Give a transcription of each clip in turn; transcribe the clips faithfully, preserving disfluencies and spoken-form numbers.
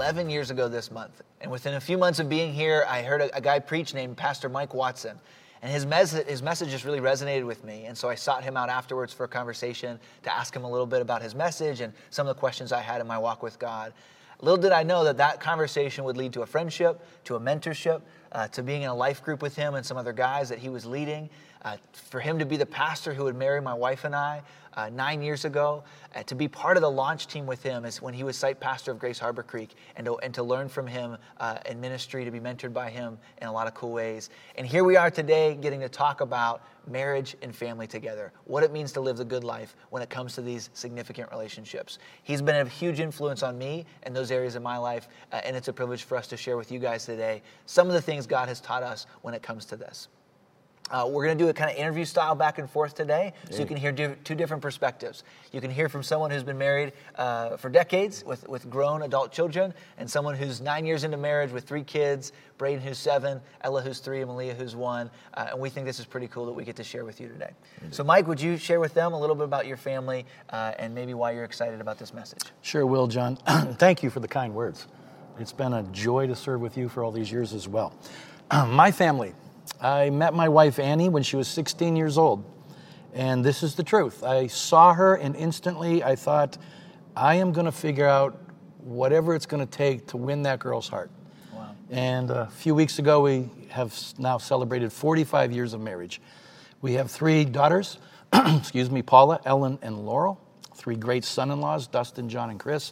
eleven years ago this month. And within a few months of being here, I heard a, a guy preach named Pastor Mike Watson. And his, mes- his message just really resonated with me. And so I sought him out afterwards for a conversation to ask him a little bit about his message and some of the questions I had in my walk with God. Little did I know that that conversation would lead to a friendship, to a mentorship, uh, to being in a life group with him and some other guys that he was leading, uh, for him to be the pastor who would marry my wife and I uh, nine years ago, uh, to be part of the launch team with him as when he was site pastor of Grace Harbor Creek, and to, and to learn from him uh, in ministry, to be mentored by him in a lot of cool ways. And here we are today getting to talk about marriage and family together, what it means to live the good life when it comes to these significant relationships. He's been a huge influence on me in those areas of my life, uh, and it's a privilege for us to share with you guys today some of the things God has taught us when it comes to this. Uh, we're going to do a kind of interview style back and forth today, so you can hear di- two different perspectives. You can hear from someone who's been married uh, for decades with, with grown adult children, and someone who's nine years into marriage with three kids, Braden who's seven, Ella who's three, and Malia who's one. Uh, and we think this is pretty cool that we get to share with you today. Mm-hmm. So Mike, would you share with them a little bit about your family uh, and maybe why you're excited about this message? Sure will, John. Thank you for the kind words. It's been a joy to serve with you for all these years as well. My family. I met my wife, Annie, when she was sixteen years old. And this is the truth. I saw her, and instantly I thought, I am going to figure out whatever it's going to take to win that girl's heart. Wow. And a few weeks ago, we have now celebrated forty-five years of marriage. We have three daughters, excuse me, Paula, Ellen, and Laurel. Three great son-in-laws, Dustin, John, and Chris.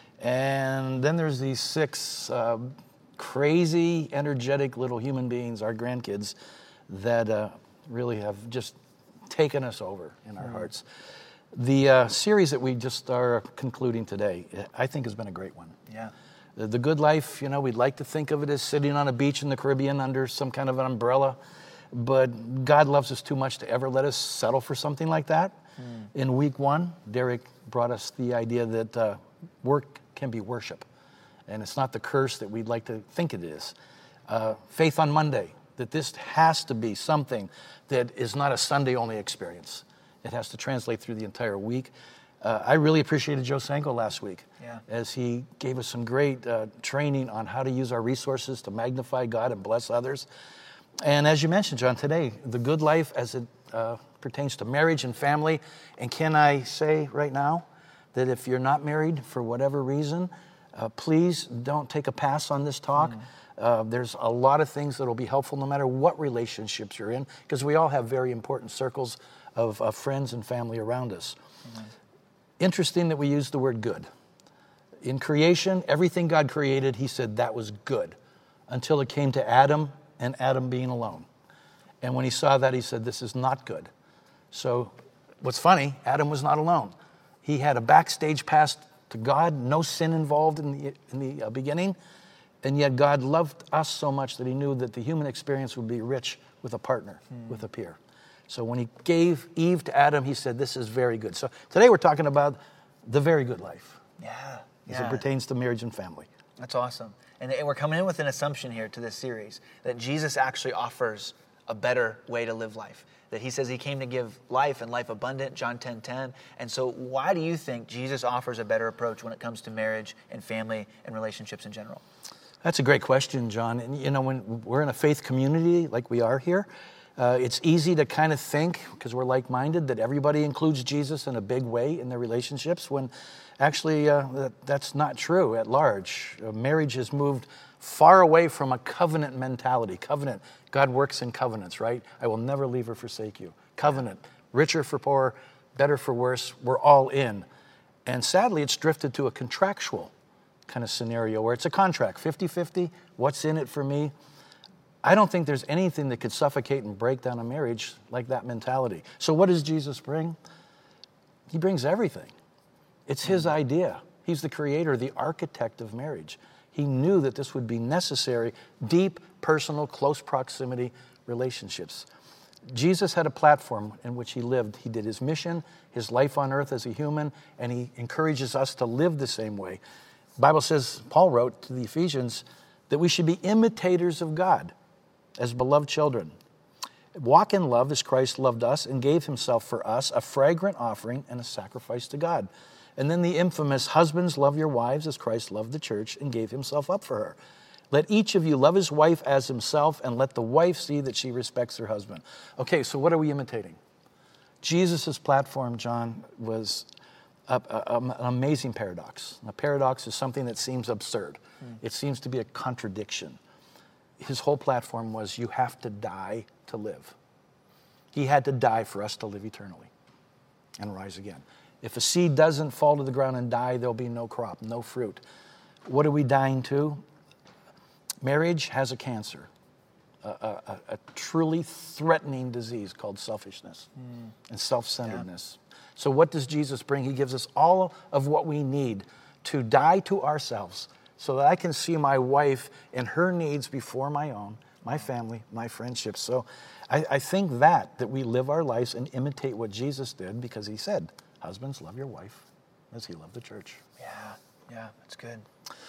And then there's these six uh, crazy, energetic little human beings, our grandkids, that uh, really have just taken us over in our mm. hearts. The uh, series that we just are concluding today, I think has been a great one. Yeah. The, the good life, you know, we'd like to think of it as sitting on a beach in the Caribbean under some kind of an umbrella, but God loves us too much to ever let us settle for something like that. Mm. In week one, Derek brought us the idea that uh, work can be worship. And it's not the curse that we'd like to think it is. Uh, faith on Monday, that this has to be something that is not a Sunday-only experience. It has to translate through the entire week. Uh, I really appreciated Joe Sanko last week yeah. as he gave us some great uh, training on how to use our resources to magnify God and bless others. And as you mentioned, John, today, the good life as it uh, pertains to marriage and family. And can I say right now that if you're not married for whatever reason, Uh, please don't take a pass on this talk. Mm. Uh, there's a lot of things that will be helpful no matter what relationships you're in, because we all have very important circles of uh, friends and family around us. Mm. Interesting that we use the word good. In creation, everything God created, he said that was good, until it came to Adam and Adam being alone. And when he saw that, he said, this is not good. So what's funny, Adam was not alone. He had a backstage pass to God, no sin involved in the in the uh, beginning, and yet God loved us so much that he knew that the human experience would be rich with a partner, mm. with a peer. So when he gave Eve to Adam, he said, this is very good. So today we're talking about the very good life. Yeah. As yeah. it pertains to marriage and family. That's awesome. And, and we're coming in with an assumption here to this series, that Jesus actually offers a better way to live life. That he says he came to give life and life abundant, John ten ten. And so why do you think Jesus offers a better approach when it comes to marriage and family and relationships in general? That's a great question, John. And you know, when we're in a faith community like we are here, uh, it's easy to kind of think, because we're like-minded, that everybody includes Jesus in a big way in their relationships, when actually uh, that, that's not true at large. Uh, marriage has moved far away from a covenant mentality. Covenant, God works in covenants, right? I will never leave or forsake you. Covenant, richer for poor, better for worse, we're all in. And sadly, it's drifted to a contractual kind of scenario where it's a contract, fifty-fifty, what's in it for me? I don't think there's anything that could suffocate and break down a marriage like that mentality. So what does Jesus bring? He brings everything. It's his idea. He's the creator, the architect of marriage. He knew that this would be necessary, deep, personal, close proximity relationships. Jesus had a platform in which he lived. He did his mission, his life on earth as a human, and he encourages us to live the same way. The Bible says, Paul wrote to the Ephesians, that we should be imitators of God as beloved children. Walk in love as Christ loved us and gave himself for us, a fragrant offering and a sacrifice to God. And then the infamous, husbands, love your wives as Christ loved the church and gave himself up for her. Let each of you love his wife as himself, and let the wife see that she respects her husband. Okay, so what are we imitating? Jesus' platform, John, was a, a, an amazing paradox. A paradox is something that seems absurd. Mm. It seems to be a contradiction. His whole platform was, you have to die to live. He had to die for us to live eternally and rise again. If a seed doesn't fall to the ground and die, there'll be no crop, no fruit. What are we dying to? Marriage has a cancer, a, a, a truly threatening disease called selfishness mm. and self-centeredness. Yeah. So what does Jesus bring? He gives us all of what we need to die to ourselves so that I can see my wife and her needs before my own, my family, my friendships. So I, I think that, that we live our lives and imitate what Jesus did, because he said, husbands, love your wife as he loved the church. Yeah, yeah, that's good.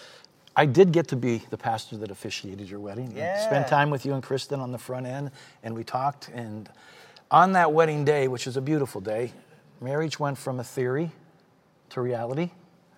I did get to be the pastor that officiated your wedding. Yeah. Spent time with you and Kristen on the front end, and we talked. And on that wedding day, which was a beautiful day, marriage went from a theory to reality.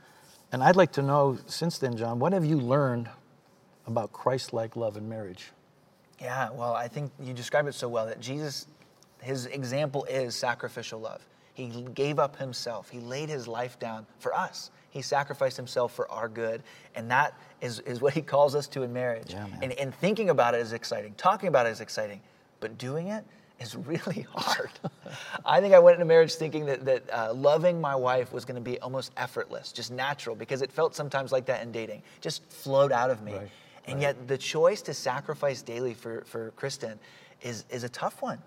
And I'd like to know, since then, John, what have you learned about Christ-like love in marriage? Yeah, well, I think you describe it so well, that Jesus, his example is sacrificial love. He gave up himself. He laid his life down for us. He sacrificed himself for our good. And that is, is what he calls us to in marriage. Yeah, man. And, and thinking about it is exciting. Talking about it is exciting. But doing it is really hard. I think I went into marriage thinking that, that uh, loving my wife was going to be almost effortless, just natural, because it felt sometimes like that in dating. Just flowed out of me. Right, and right. yet the choice to sacrifice daily for, for Kristen is, is a tough one.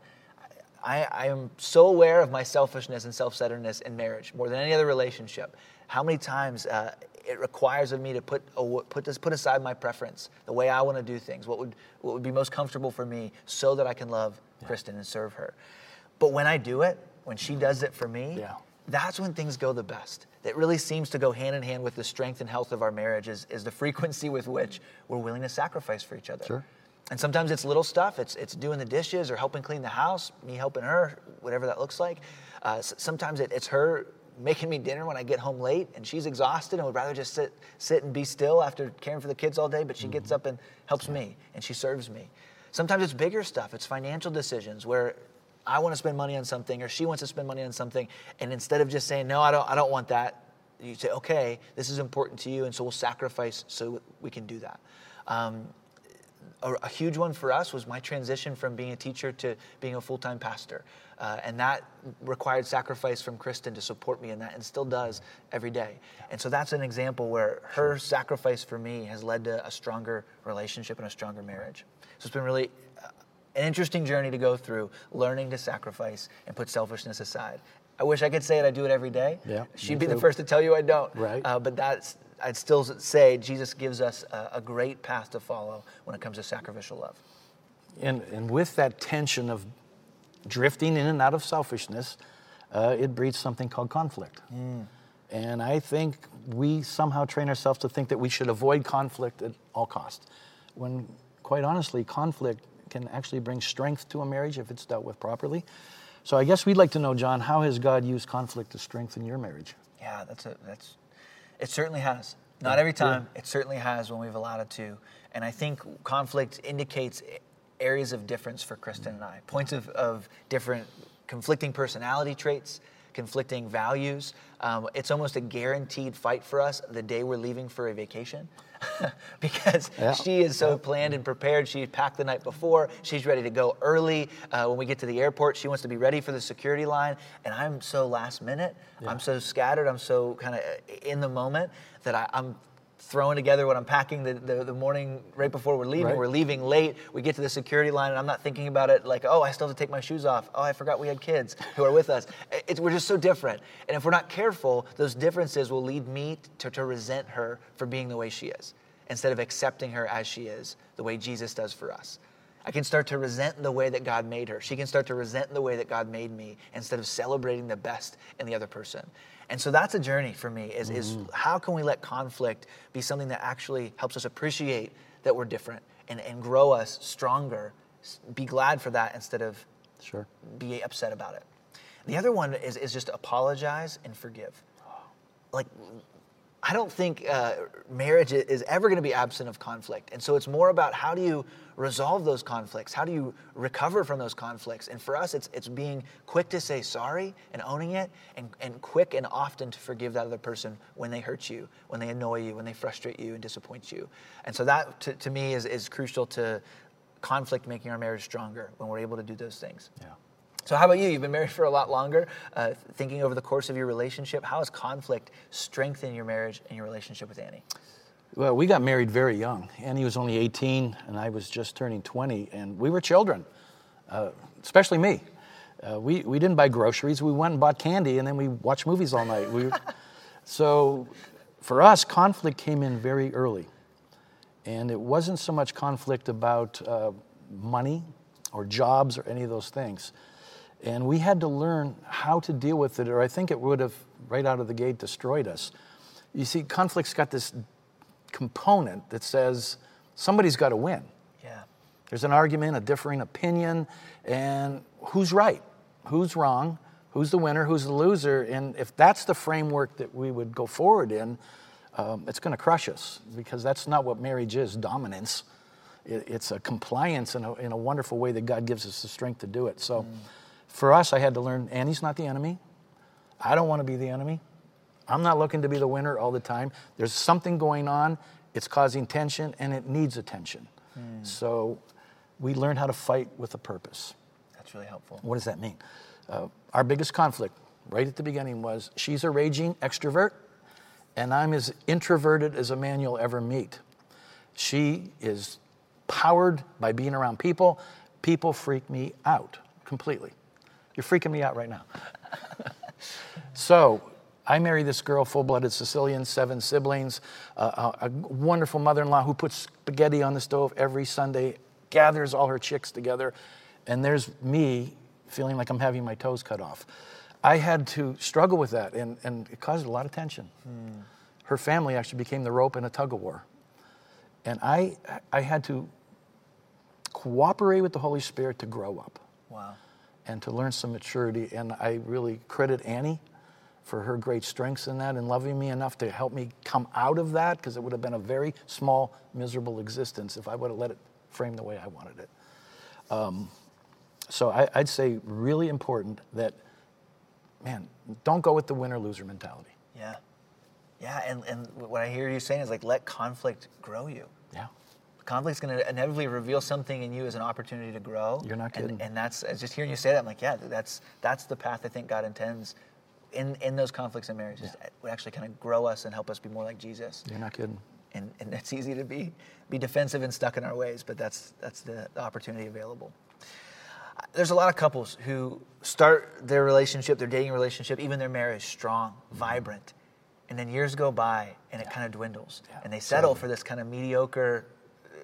I, I am so aware of my selfishness and self-centeredness in marriage, more than any other relationship. How many times uh, it requires of me to put put this, put aside my preference, the way I want to do things, what would what would be most comfortable for me, so that I can love yeah. Kristen and serve her. But when I do it, when she does it for me, yeah. that's when things go the best. It really seems to go hand in hand with the strength and health of our marriage, is, is the frequency with which we're willing to sacrifice for each other. Sure. And sometimes it's little stuff. It's it's doing the dishes or helping clean the house, me helping her, whatever that looks like. Uh, sometimes it, it's her making me dinner when I get home late and she's exhausted and would rather just sit sit and be still after caring for the kids all day, but she mm-hmm. gets up and helps me and she serves me. Sometimes it's bigger stuff. It's financial decisions where I want to spend money on something or she wants to spend money on something, and instead of just saying, no, I don't I don't want that, you say, okay, this is important to you, and so we'll sacrifice so we can do that. Um, A, a huge one for us was my transition from being a teacher to being a full-time pastor. Uh, and that required sacrifice from Kristen to support me in that, and still does every day. And so that's an example where her sacrifice for me has led to a stronger relationship and a stronger marriage. So it's been really uh, an interesting journey to go through, learning to sacrifice and put selfishness aside. I wish I could say it, I do it every day. Yeah, She'd be the first to tell you I don't. Right. Uh, but that's I'd still say Jesus gives us a, a great path to follow when it comes to sacrificial love. And, and with that tension of drifting in and out of selfishness, uh, it breeds something called conflict. Mm. And I think we somehow train ourselves to think that we should avoid conflict at all costs, when quite honestly, conflict can actually bring strength to a marriage if it's dealt with properly. So I guess we'd like to know, John, how has God used conflict to strengthen your marriage? Yeah, that's a, that's it certainly has. Not every time. Yeah. It certainly has when we've allowed it to. And I think conflict indicates areas of difference for Kristen and I. Points of, of different conflicting personality traits, conflicting values. Um, it's almost a guaranteed fight for us the day we're leaving for a vacation. Because yeah. she is so yeah. planned and prepared. She packed the night before. She's ready to go early. Uh, when we get to the airport, she wants to be ready for the security line. And I'm so last minute. Yeah. I'm so scattered. I'm so kind of in the moment that I, I'm throwing together what I'm packing the, the, the morning right before we're leaving. Right. We're leaving late. We get to the security line, and I'm not thinking about it like, oh, I still have to take my shoes off. Oh, I forgot we had kids who are with us. It's, we're just so different. And if we're not careful, those differences will lead me to, to resent her for being the way she is, instead of accepting her as she is, the way Jesus does for us. I can start to resent the way that God made her. She can start to resent the way that God made me, instead of celebrating the best in the other person. And so that's a journey for me, is, mm-hmm. is how can we let conflict be something that actually helps us appreciate that we're different and, and grow us stronger, be glad for that instead of sure. be upset about it. The other one is, is just apologize and forgive. like, I don't think uh, marriage is ever going to be absent of conflict. And so it's more about how do you resolve those conflicts? How do you recover from those conflicts? And for us, it's it's being quick to say sorry and owning it, and, and quick and often to forgive that other person when they hurt you, when they annoy you, when they frustrate you and disappoint you. And so that, to, to me, is, is crucial to conflict making our marriage stronger, when we're able to do those things. Yeah. So how about you? You've been married for a lot longer. Uh, thinking over the course of your relationship, how has conflict strengthened your marriage and your relationship with Annie? Well, we got married very young. Annie was only eighteen, and I was just turning twenty, and we were children, uh, especially me. Uh, we, we didn't buy groceries. We went and bought candy, and then we watched movies all night. We, so for us, conflict came in very early. And it wasn't so much conflict about uh, money or jobs or any of those things. And we had to learn how to deal with it, or I think it would have, right out of the gate, destroyed us. You see, conflict's got this component that says somebody's got to win. Yeah. There's an argument, a differing opinion, and who's right? Who's wrong? Who's the winner? Who's the loser? And if that's the framework that we would go forward in, um, it's going to crush us, because that's not what marriage is, dominance. It, it's a compliance in a, in a wonderful way that God gives us the strength to do it. So mm. for us, I had to learn, Annie's not the enemy. I don't want to be the enemy. I'm not looking to be the winner all the time. There's something going on. It's causing tension, and it needs attention. Mm. So we learned how to fight with a purpose. That's really helpful. What does that mean? Uh, our biggest conflict right at the beginning was she's a raging extrovert, and I'm as introverted as a man you'll ever meet. She is powered by being around people. People freak me out completely. You're freaking me out right now. So I married this girl, full-blooded Sicilian, seven siblings, uh, a, a wonderful mother-in-law who puts spaghetti on the stove every Sunday, gathers all her chicks together, and there's me feeling like I'm having my toes cut off. I had to struggle with that, and, and it caused a lot of tension. Hmm. Her family actually became the rope in a tug-of-war. And I, I had to cooperate with the Holy Spirit to grow up. Wow. And to learn some maturity. And I really credit Annie for her great strengths in that and loving me enough to help me come out of that, because it would have been a very small, miserable existence if I would have let it frame the way I wanted it. Um, so I, I'd say really important that, man, don't go with the winner-loser mentality. Yeah. Yeah, and, and what I hear you saying is, like, let conflict grow you. Yeah. Conflict's going to inevitably reveal something in you as an opportunity to grow. You're not kidding. And, and that's, just hearing you say that, I'm like, yeah, that's that's the path I think God intends in, in those conflicts in marriage. Yeah. It would actually kind of grow us and help us be more like Jesus. You're not kidding. And, and it's easy to be be defensive and stuck in our ways, but that's that's the, the opportunity available. There's a lot of couples who start their relationship, their dating relationship, even their marriage strong, mm-hmm. vibrant, and then years go by and it yeah. kind of dwindles. Yeah. And they settle so, for this kind of mediocre, uh,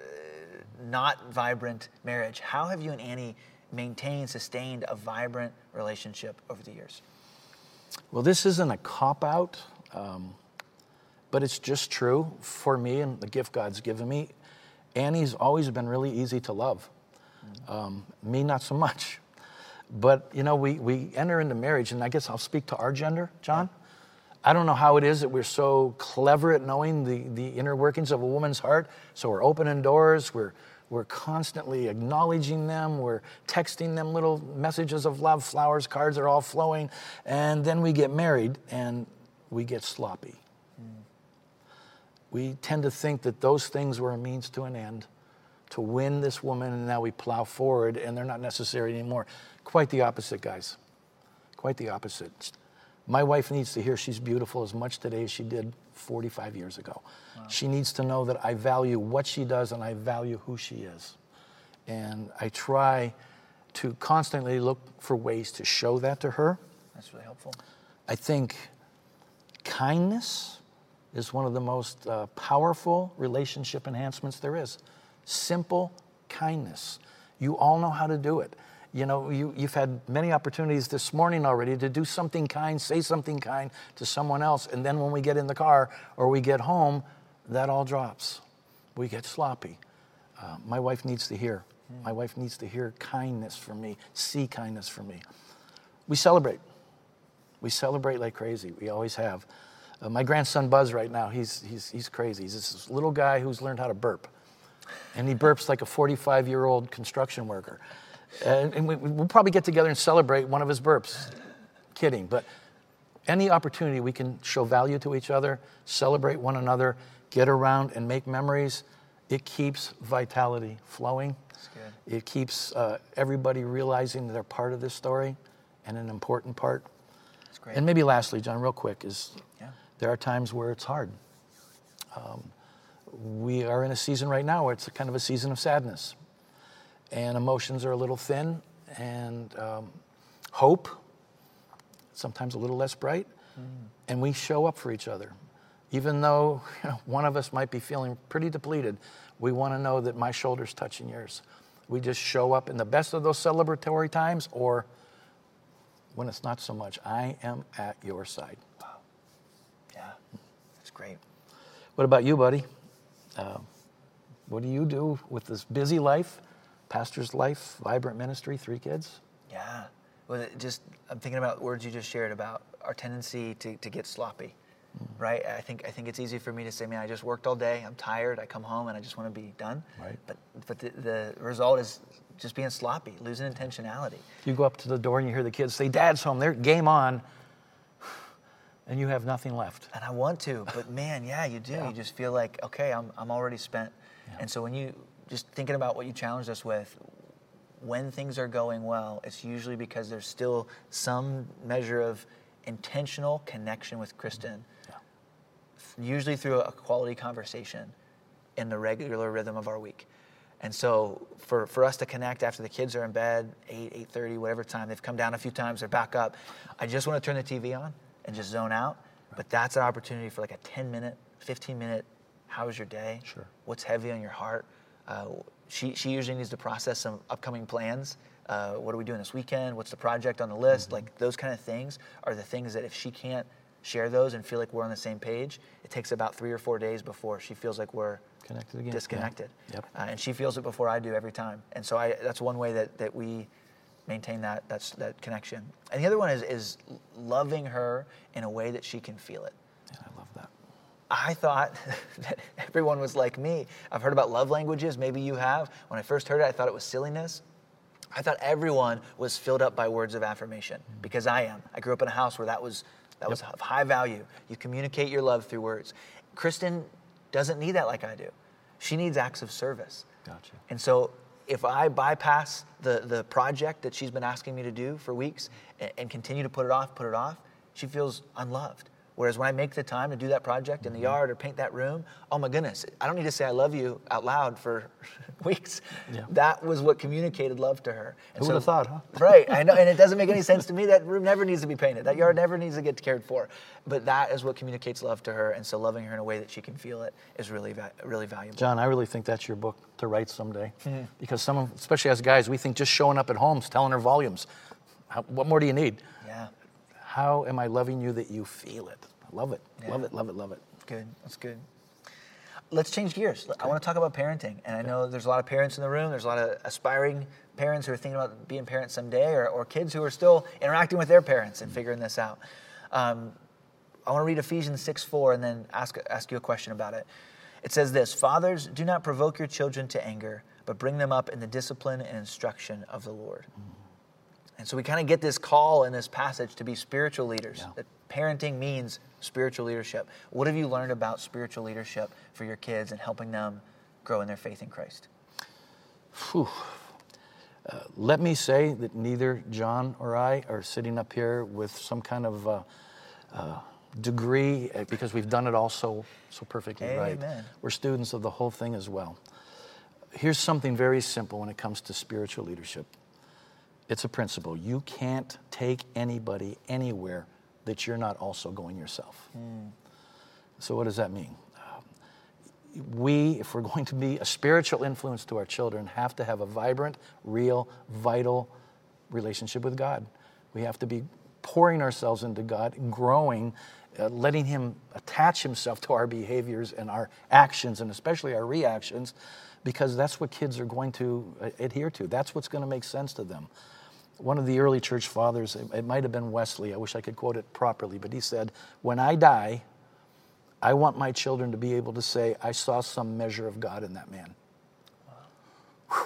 not vibrant marriage. How have you and Annie maintained, sustained a vibrant relationship over the years? Well, this isn't a cop-out, um, but it's just true for me and the gift God's given me. Annie's always been really easy to love. Mm-hmm. Um, me, not so much. But, you know, we, we enter into marriage, and I guess I'll speak to our gender, John. Yeah. I don't know how it is that we're so clever at knowing the, the inner workings of a woman's heart. So we're opening doors, we're we're constantly acknowledging them, we're texting them little messages of love, flowers, cards are all flowing, and then we get married and we get sloppy. Mm. We tend to think that those things were a means to an end, to win this woman, and now we plow forward, and they're not necessary anymore. Quite the opposite, guys. Quite the opposite. My wife needs to hear she's beautiful as much today as she did forty-five years ago. Wow. She needs to know that I value what she does and I value who she is. And I try to constantly look for ways to show that to her. That's really helpful. I think kindness is one of the most uh, powerful relationship enhancements there is. Simple kindness. You all know how to do it. You know, you, you've had many opportunities this morning already to do something kind, say something kind to someone else, and then when we get in the car or we get home, that all drops. We get sloppy. Uh, my wife needs to hear. Mm. My wife needs to hear kindness from me, see kindness from me. We celebrate. We celebrate like crazy. We always have. Uh, my grandson Buzz right now, he's, he's, he's crazy. He's this little guy who's learned how to burp. And he burps like a forty-five-year-old construction worker. Uh, and we, we'll probably get together and celebrate one of his burps. Kidding. But any opportunity we can show value to each other, celebrate one another, get around and make memories, it keeps vitality flowing. That's good. It keeps uh, everybody realizing that they're part of this story and an important part. That's great. And maybe lastly, John, real quick, is yeah. there are times where it's hard. Um, we are in a season right now where it's a kind of a season of sadness. And emotions are a little thin, and um, hope, sometimes a little less bright. Mm. And we show up for each other. Even though you know, one of us might be feeling pretty depleted, we want to know that my shoulder's touching yours. We just show up in the best of those celebratory times, or when it's not so much, I am at your side. Wow. Yeah, that's great. What about you, buddy? Uh, what do you do with this busy life, pastor's life, vibrant ministry, three kids? Yeah. Well, it just I'm thinking about words you just shared about our tendency to, to get sloppy. Right, I think I think it's easy for me to say, man, I just worked all day. I'm tired. I come home and I just want to be done. Right. But but the, the result is just being sloppy, losing intentionality. You go up to the door and you hear the kids say, "Dad's home." They're game on, and you have nothing left. And I want to, but man, yeah, you do. Yeah. You just feel like, okay, I'm I'm already spent. Yeah. And so when you just thinking about what you challenged us with, when things are going well, it's usually because there's still some measure of intentional connection with Kristen. Usually through a quality conversation in the regular rhythm of our week. And so for, for us to connect after the kids are in bed, eight, eight thirty, whatever time, they've come down a few times, they're back up. I just want to turn the T V on and just zone out. Right. But that's an opportunity for like a ten minute, fifteen minute, how was your day? Sure. What's heavy on your heart? Uh, she, she usually needs to process some upcoming plans. Uh, what are we doing this weekend? What's the project on the list? Mm-hmm. Like those kind of things are the things that if she can't share those and feel like we're on the same page, it takes about three or four days before she feels like we're connected again, disconnected. Yeah. Yep. Uh, and she feels it before I do every time. And so I, that's one way that, that we maintain that that's, that connection. And the other one is, is loving her in a way that she can feel it. Yeah, I love that. I thought that everyone was like me. I've heard about love languages. Maybe you have. When I first heard it, I thought it was silliness. I thought everyone was filled up by words of affirmation mm-hmm. because I am. I grew up in a house where that was That was yep. of high value. You communicate your love through words. Kristen doesn't need that like I do. She needs acts of service. Gotcha. And so if I bypass the, the project that she's been asking me to do for weeks and, and continue to put it off, put it off, she feels unloved. Whereas when I make the time to do that project in the yard or paint that room, oh my goodness, I don't need to say I love you out loud for weeks. Yeah. That was what communicated love to her. And Who would have thought, huh? Right, I know, and it doesn't make any sense to me. That room never needs to be painted. That yard never needs to get cared for. But that is what communicates love to her, and so loving her in a way that she can feel it is really, really valuable. John, I really think that's your book to write someday. Mm-hmm. Because some, of, especially as guys, we think just showing up at home is telling her volumes. How, what more do you need? Yeah. How am I loving you that you feel it? I love it. Yeah. Love it, love it, love it. Good, that's good. Let's change gears. Okay. I want to talk about parenting. And I know there's a lot of parents in the room. There's a lot of aspiring parents who are thinking about being parents someday, or, or kids who are still interacting with their parents and figuring this out. Um, I want to read Ephesians six four and then ask, ask you a question about it. It says this: Fathers, do not provoke your children to anger, but bring them up in the discipline and instruction of the Lord. Mm. And so we kind of get this call in this passage to be spiritual leaders. Yeah. That parenting means spiritual leadership. What have you learned about spiritual leadership for your kids and helping them grow in their faith in Christ? Whew. Uh, let me say that neither John or I are sitting up here with some kind of uh, uh, degree because we've done it all so, so perfectly Amen. Right. We're students of the whole thing as well. Here's something very simple when it comes to spiritual leadership. It's a principle. You can't take anybody anywhere that you're not also going yourself. Mm. So what does that mean? Um, we, if we're going to be a spiritual influence to our children, have to have a vibrant, real, vital relationship with God. We have to be pouring ourselves into God, growing, uh, letting Him attach Himself to our behaviors and our actions, and especially our reactions, because that's what kids are going to uh, adhere to. That's what's going to make sense to them. One of the early church fathers, it might have been Wesley, I wish I could quote it properly, but he said, when I die, I want my children to be able to say, I saw some measure of God in that man. Wow.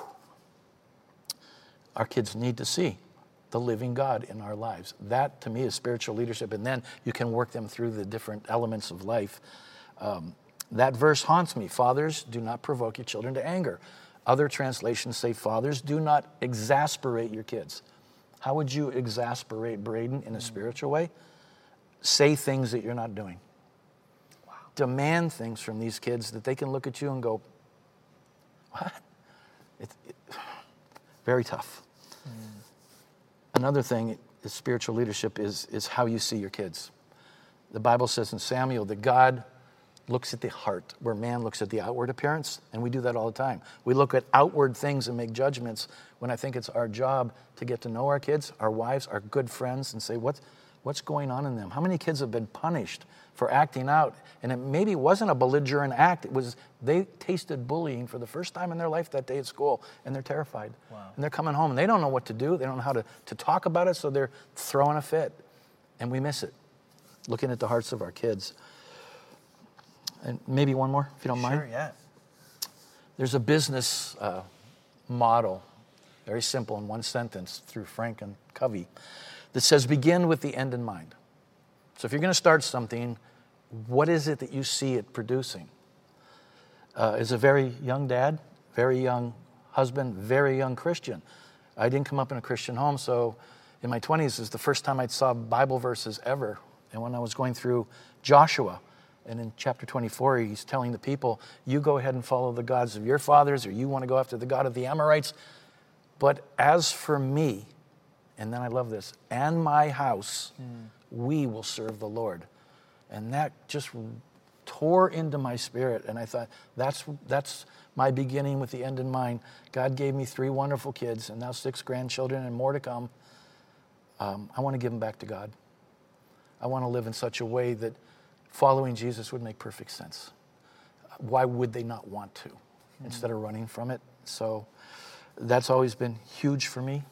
Our kids need to see the living God in our lives. That, to me, is spiritual leadership. And then you can work them through the different elements of life. Um, that verse haunts me. Fathers, do not provoke your children to anger. Other translations say, fathers, do not exasperate your kids. How would you exasperate Braden in a spiritual way? Say things that you're not doing. Wow. Demand things from these kids that they can look at you and go, what? It, it, very tough. Mm. Another thing is spiritual leadership is, is how you see your kids. The Bible says in Samuel that God looks at the heart, where man looks at the outward appearance, and we do that all the time. We look at outward things and make judgments when I think it's our job to get to know our kids, our wives, our good friends, and say, what's, what's going on in them? How many kids have been punished for acting out? And it maybe wasn't a belligerent act. It was they tasted bullying for the first time in their life that day at school, and they're terrified. Wow. And they're coming home, and they don't know what to do. They don't know how to, to talk about it, so they're throwing a fit. And we miss it, looking at the hearts of our kids. And maybe one more, if you don't mind. Sure, yeah. There's a business uh, model, very simple in one sentence, through Frank and Covey, that says begin with the end in mind. So if you're going to start something, what is it that you see it producing? Uh, as a very young dad, very young husband, very young Christian. I didn't come up in a Christian home, so in my twenties is the first time I saw Bible verses ever. And when I was going through Joshua, and in chapter twenty-four, he's telling the people, you go ahead and follow the gods of your fathers, or you want to go after the God of the Amorites. But as for me, and then I love this, and my house, mm. we will serve the Lord. And that just tore into my spirit. And I thought, that's that's my beginning with the end in mind. God gave me three wonderful kids, and now six grandchildren and more to come. Um, I want to give them back to God. I want to live in such a way that following Jesus would make perfect sense. Why would they not want to mm-hmm. instead of running from it? So that's always been huge for me.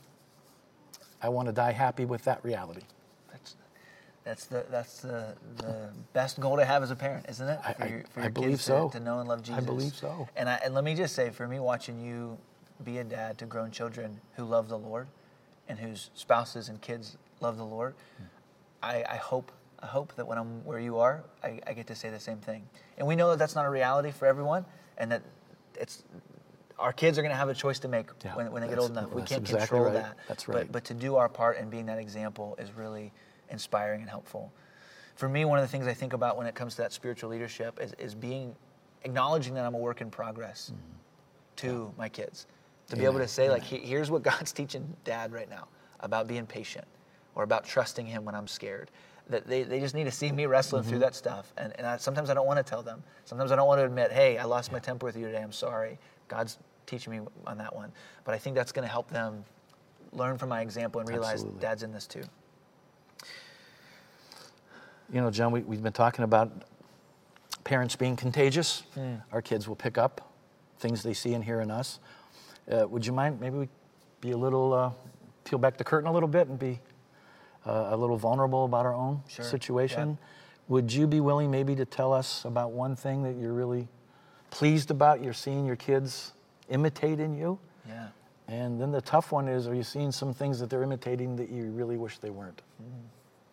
I want to die happy with that reality. That's that's the that's the, the best goal to have as a parent, isn't it? For I, your, for your I kids believe to, so. To know and love Jesus. I believe so. And I, and let me just say, for me, watching you be a dad to grown children who love the Lord, and whose spouses and kids love the Lord, mm. I, I hope. I hope that when I'm where you are, I, I get to say the same thing. And we know that that's not a reality for everyone, and that it's our kids are going to have a choice to make yeah, when, when they get old enough. We can't exactly control right. that. That's right. But, but to do our part in being that example is really inspiring and helpful. For me, one of the things I think about when it comes to that spiritual leadership is, is being, acknowledging that I'm a work in progress mm-hmm. to yeah. my kids. To be yeah. able to say, yeah. like, here's what God's teaching Dad right now about being patient or about trusting Him when I'm scared. That they, they just need to see me wrestling mm-hmm. through that stuff. And, and I, sometimes I don't want to tell them. Sometimes I don't want to admit, hey, I lost yeah. my temper with you today. I'm sorry. God's teaching me on that one. But I think that's going to help them learn from my example and realize Absolutely. Dad's in this too. You know, John, we, we've been talking about parents being contagious. Mm. Our kids will pick up things they see and hear in us. Uh, would you mind, maybe we be a little, uh, peel back the curtain a little bit and be Uh, a little vulnerable about our own sure. situation. Yeah. Would you be willing maybe to tell us about one thing that you're really pleased about? You're seeing your kids imitate in you? Yeah. And then the tough one is, are you seeing some things that they're imitating that you really wish they weren't? Mm.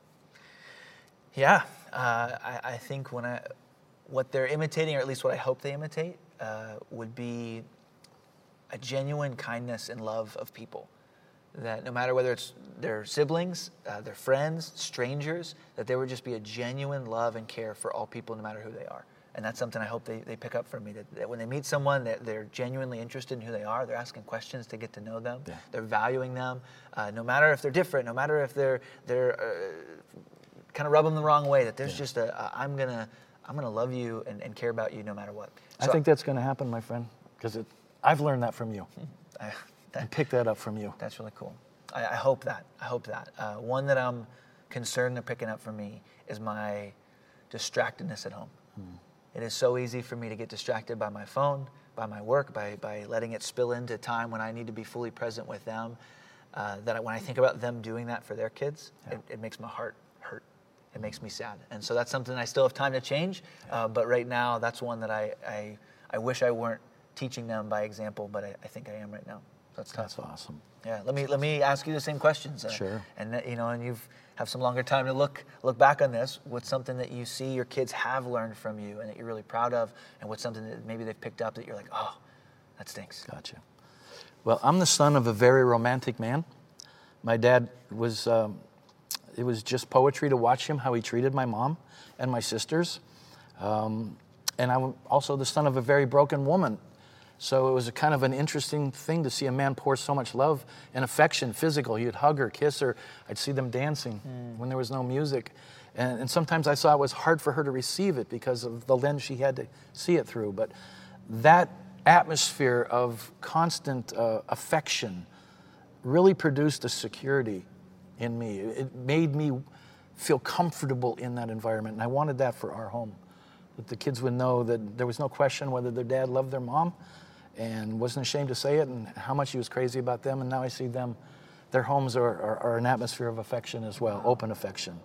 Yeah. Uh, I, I think when I, what they're imitating, or at least what I hope they imitate, uh, would be a genuine kindness and love of people. That no matter whether it's their siblings, uh, their friends, strangers, that there would just be a genuine love and care for all people, no matter who they are. And that's something I hope they, they pick up from me, that, that when they meet someone, that they're genuinely interested in who they are. They're asking questions to get to know them. Yeah. They're valuing them, uh, no matter if they're different, no matter if they're they're uh, kind of rub them the wrong way, that there's yeah. just a, a I'm gonna I'm gonna love you and, and care about you no matter what. So, I think that's gonna happen, my friend, because I've learned that from you. I, That, and pick that up from you. That's really cool. I, I hope that. I hope that. Uh, one that I'm concerned they're picking up from me is my distractedness at home. Hmm. It is so easy for me to get distracted by my phone, by my work, by by letting it spill into time when I need to be fully present with them. Uh, that I, when I think about them doing that for their kids, yeah. it, it makes my heart hurt. It makes me sad. And so that's something I still have time to change. Uh, but right now, that's one that I, I I wish I weren't teaching them by example, but I, I think I am right now. So that's tough. That's awesome. Yeah. Let me let me ask you the same questions. Uh, Sure. And uh, you know, and you've have some longer time to look look back on this. What's something that you see your kids have learned from you and that you're really proud of, and what's something that maybe they've picked up that you're like, oh, that stinks. Gotcha. Well, I'm the son of a very romantic man. My dad was. Um, It was just poetry to watch him, how he treated my mom and my sisters. Um, and I'm also the son of a very broken woman. So it was a kind of an interesting thing to see a man pour so much love and affection, physical. He'd hug her, kiss her. I'd see them dancing mm. when there was no music. And, and sometimes I saw it was hard for her to receive it because of the lens she had to see it through. But that atmosphere of constant uh, affection really produced a security in me. It made me feel comfortable in that environment, and I wanted that for our home, that the kids would know that there was no question whether their dad loved their mom and wasn't ashamed to say it, and how much he was crazy about them. And now I see them, their homes are, are, are an atmosphere of affection as well, open affection.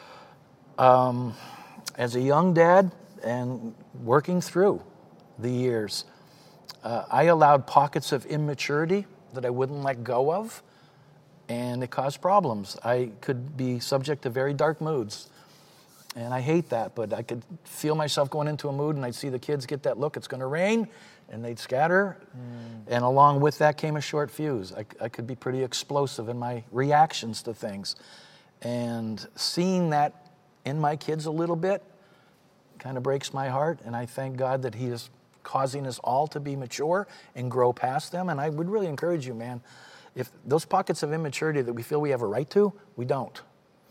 Um, as a young dad and working through the years, uh, I allowed pockets of immaturity that I wouldn't let go of, and it caused problems. I could be subject to very dark moods, and I hate that, but I could feel myself going into a mood, and I'd see the kids get that look, it's going to rain, and they'd scatter, mm. and along with that came a short fuse. I, I could be pretty explosive in my reactions to things, and seeing that in my kids a little bit kind of breaks my heart, and I thank God that He is causing us all to be mature and grow past them. And I would really encourage you, man, if those pockets of immaturity that we feel we have a right to, we don't.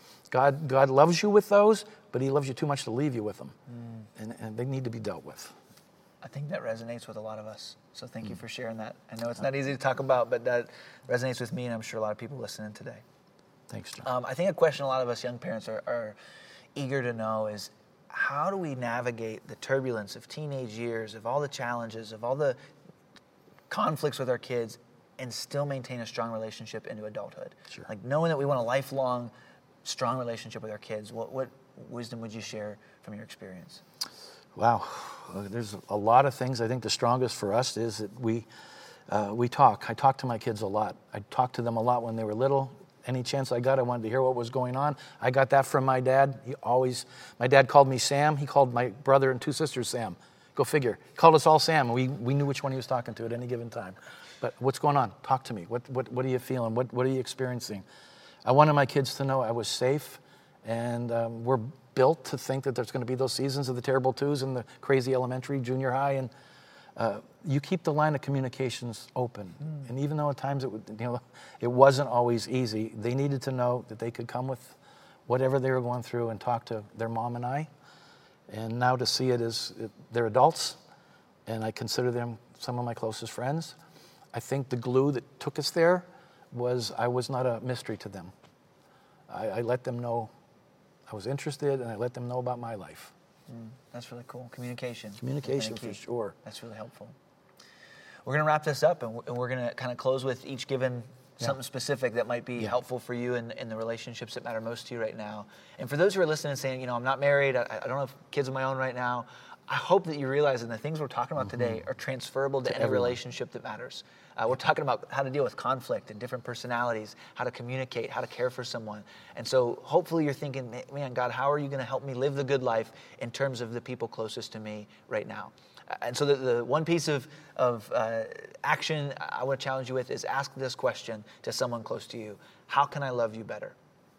God God loves you with those, but He loves you too much to leave you with them. Mm. And, and they need to be dealt with. I think that resonates with a lot of us. So thank mm. you for sharing that. I know it's not easy to talk about, but that resonates with me, and I'm sure a lot of people listening today. Thanks, John. Um, I think a question a lot of us young parents are, are eager to know is, how do we navigate the turbulence of teenage years, of all the challenges, of all the conflicts with our kids, and still maintain a strong relationship into adulthood? Sure. Like knowing that we want a lifelong, strong relationship with our kids. What, what wisdom would you share from your experience? Wow, there's a lot of things. I think the strongest for us is that we uh, we talk. I talk to my kids a lot. I talked to them a lot when they were little. Any chance I got, I wanted to hear what was going on. I got that from my dad. He always, my dad called me Sam. He called my brother and two sisters Sam. Go figure. He called us all Sam. We we knew which one he was talking to at any given time. But what's going on? Talk to me. What what what are you feeling? What what are you experiencing? I wanted my kids to know I was safe, and um, we're built to think that there's going to be those seasons of the terrible twos and the crazy elementary, junior high, and uh, you keep the line of communications open. Mm. And even though at times it would, you know, it wasn't always easy, they needed to know that they could come with whatever they were going through and talk to their mom and I. And now to see it as it, they're adults, and I consider them some of my closest friends. I think the glue that took us there was I was not a mystery to them. I, I let them know I was interested, and I let them know about my life. Mm, that's really cool. Communication. Communication, for sure. That's really helpful. We're going to wrap this up, and we're going to kind of close with each given something yeah. specific that might be yeah. helpful for you in, in the relationships that matter most to you right now. And for those who are listening and saying, you know, I'm not married, I, I don't have kids of my own right now, I hope that you realize that the things we're talking about mm-hmm. today are transferable to, to any everyone. relationship that matters. Uh, we're talking about how to deal with conflict and different personalities, how to communicate, how to care for someone. And so hopefully you're thinking, man, God, how are you going to help me live the good life in terms of the people closest to me right now? Uh, and so the, the one piece of, of uh, action I want to challenge you with is ask this question to someone close to you. How can I love you better?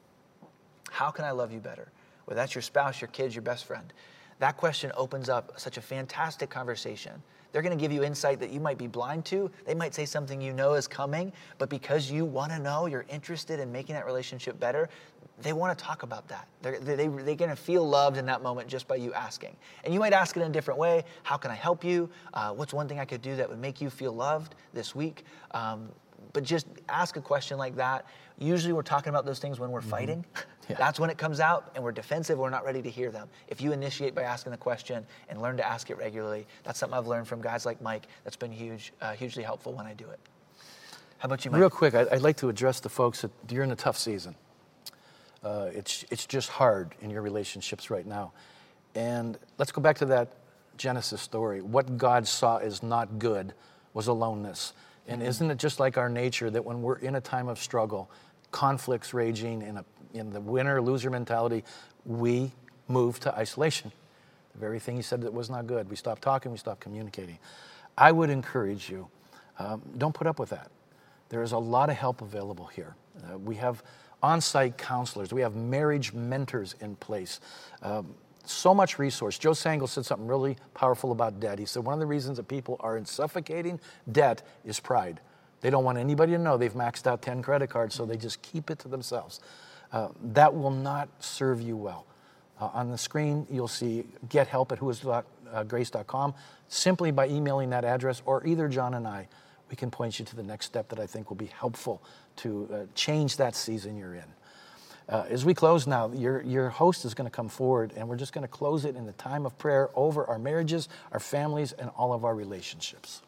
How can I love you better? Whether that's your spouse, your kids, your best friend. That question opens up such a fantastic conversation. They're going to give you insight that you might be blind to. They might say something you know is coming, but because you want to know, you're interested in making that relationship better, they want to talk about that. They're, they, they're going to feel loved in that moment just by you asking. And you might ask it in a different way. How can I help you? Uh, what's one thing I could do that would make you feel loved this week? Um, but just ask a question like that. Usually we're talking about those things when we're mm-hmm. fighting. Yeah. That's when it comes out and we're defensive, we're not ready to hear them. If you initiate by asking the question and learn to ask it regularly, that's something I've learned from guys like Mike that's been huge, uh, hugely helpful when I do it. How about you, Mike? Real quick, I'd like to address the folks that you're in a tough season. Uh, it's, it's just hard in your relationships right now. And let's go back to that Genesis story. What God saw as not good was aloneness. And isn't it just like our nature that when we're in a time of struggle, conflicts raging, in, a, in the winner-loser mentality, we move to isolation. The very thing he said that was not good. We stop talking, we stop communicating. I would encourage you, um, don't put up with that. There is a lot of help available here. Uh, we have on-site counselors. We have marriage mentors in place. Um, so much resource. Joe Sangl said something really powerful about debt. He said one of the reasons that people are in suffocating debt is pride. They don't want anybody to know they've maxed out ten credit cards, so they just keep it to themselves. Uh, that will not serve you well. Uh, on the screen, you'll see get help at who is grace dot com. Simply by emailing that address, or either John and I, we can point you to the next step that I think will be helpful to uh, change that season you're in. Uh, as we close now, your, your host is going to come forward, and we're just going to close it in the time of prayer over our marriages, our families, and all of our relationships.